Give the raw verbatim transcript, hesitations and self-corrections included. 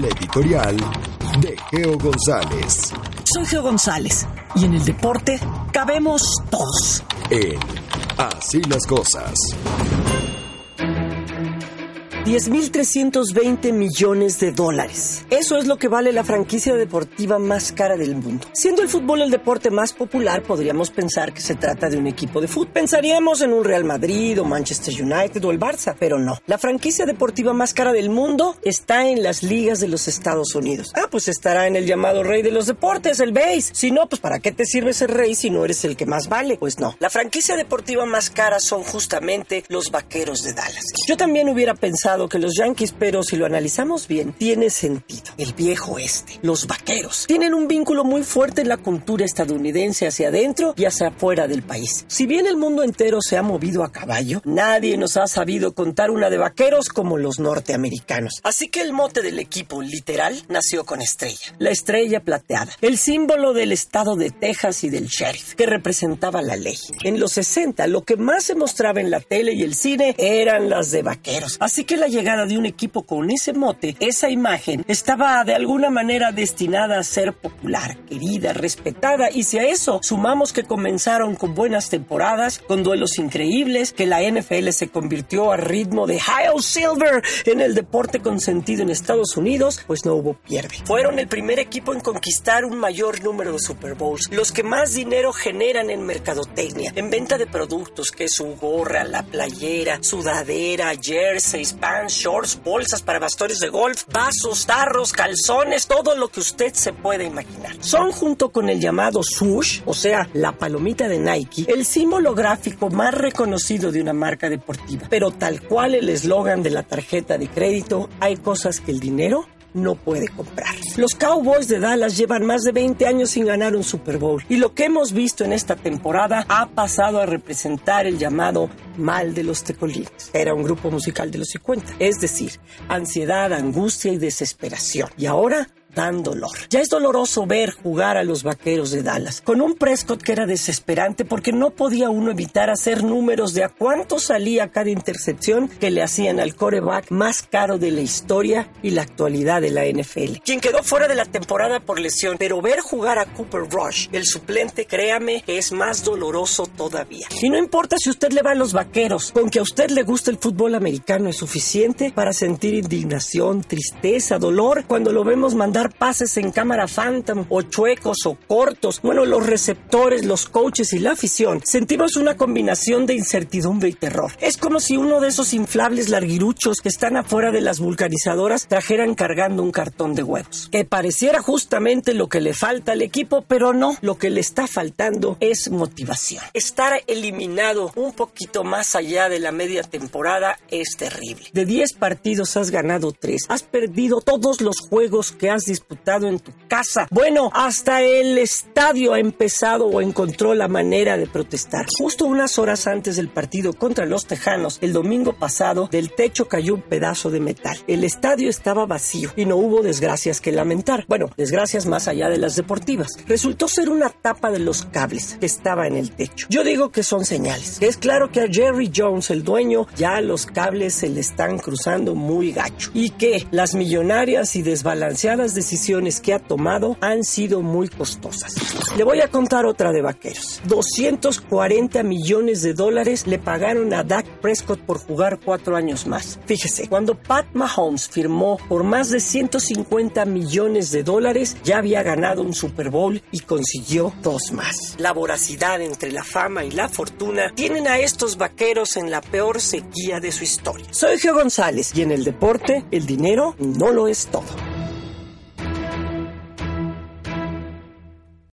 una editorial de Geo González. Soy Geo González y en el deporte cabemos todos. En Así las Cosas. diez mil trescientos veinte millones de dólares. Eso es lo que vale la franquicia deportiva más cara del mundo. Siendo el fútbol el deporte más popular, podríamos pensar que se trata de un equipo de fútbol. Pensaríamos en un Real Madrid o Manchester United o el Barça, pero no. La franquicia deportiva más cara del mundo está en las ligas de los Estados Unidos. Ah, pues estará en el llamado rey de los deportes, el béis. Si no, pues ¿para qué te sirve ser rey si no eres el que más vale? Pues no. La franquicia deportiva más cara son justamente los Vaqueros de Dallas. Yo también hubiera pensado que los Yankees, pero si lo analizamos bien, tiene sentido. El viejo oeste, los vaqueros, tienen un vínculo muy fuerte en la cultura estadounidense hacia adentro y hacia afuera del país. Si bien el mundo entero se ha movido a caballo, nadie nos ha sabido contar una de vaqueros como los norteamericanos. Así que el mote del equipo, literal, nació con estrella. La estrella plateada, el símbolo del estado de Texas y del sheriff, que representaba la ley. En los sesenta, lo que más se mostraba en la tele y el cine eran las de vaqueros. Así que la llegada de un equipo con ese mote, esa imagen, estaba de alguna manera destinada a ser popular, querida, respetada, y si a eso sumamos que comenzaron con buenas temporadas, con duelos increíbles, que la N F L se convirtió a ritmo de High Silver en el deporte consentido en Estados Unidos, pues no hubo pierde. Fueron el primer equipo en conquistar un mayor número de Super Bowls, los que más dinero generan en mercadotecnia, en venta de productos, que su gorra, la playera, sudadera, jerseys, pants, shorts, bolsas para bastones de golf, vasos, tarros, calzones, todo lo que usted se pueda imaginar. Son, junto con el llamado swoosh, o sea, la palomita de Nike, el símbolo gráfico más reconocido de una marca deportiva. Pero tal cual el eslogan de la tarjeta de crédito, hay cosas que el dinero no puede comprar. Los Cowboys de Dallas llevan más de veinte años sin ganar un Super Bowl, y lo que hemos visto en esta temporada ha pasado a representar el llamado mal de los tecolines. Era un grupo musical de los cincuenta, es decir, ansiedad, angustia y desesperación. Y ahora dan dolor. Ya es doloroso ver jugar a los Vaqueros de Dallas, con un Prescott que era desesperante porque no podía uno evitar hacer números de a cuánto salía cada intercepción que le hacían al quarterback más caro de la historia y la actualidad de la N F L, quien quedó fuera de la temporada por lesión. Pero ver jugar a Cooper Rush, el suplente, créame que es más doloroso todavía. Y no importa si usted le va a los Vaqueros, con que a usted le guste el fútbol americano es suficiente para sentir indignación, tristeza, dolor cuando lo vemos mandar pases en cámara phantom o chuecos o cortos. Bueno, los receptores, los coaches y la afición sentimos una combinación de incertidumbre y terror. Es como si uno de esos inflables larguiruchos que están afuera de las vulcanizadoras trajeran cargando un cartón de huevos, que pareciera justamente lo que le falta al equipo, pero no, lo que le está faltando es motivación. Estar eliminado un poquito más allá de la media temporada es terrible. De diez partidos has ganado tres, has perdido todos los juegos que has disputado en tu casa. Bueno, hasta el estadio ha empezado o encontró la manera de protestar. Justo unas horas antes del partido contra los Tejanos, el domingo pasado, del techo cayó un pedazo de metal. El estadio estaba vacío y no hubo desgracias que lamentar. Bueno, desgracias más allá de las deportivas. Resultó ser una tapa de los cables que estaba en el techo. Yo digo que son señales. Es claro que a Jerry Jones, el dueño, ya los cables se le están cruzando muy gacho, y que las millonarias y desbalanceadas decisiones que ha tomado han sido muy costosas. Le voy a contar otra de Vaqueros. doscientos cuarenta millones de dólares le pagaron a Dak Prescott por jugar cuatro años más. Fíjese, cuando Pat Mahomes firmó por más de ciento cincuenta millones de dólares, ya había ganado un Super Bowl y consiguió dos más. La voracidad entre la fama y la fortuna tienen a estos Vaqueros en la peor sequía de su historia. Soy Geo González y en el deporte, el dinero no lo es todo.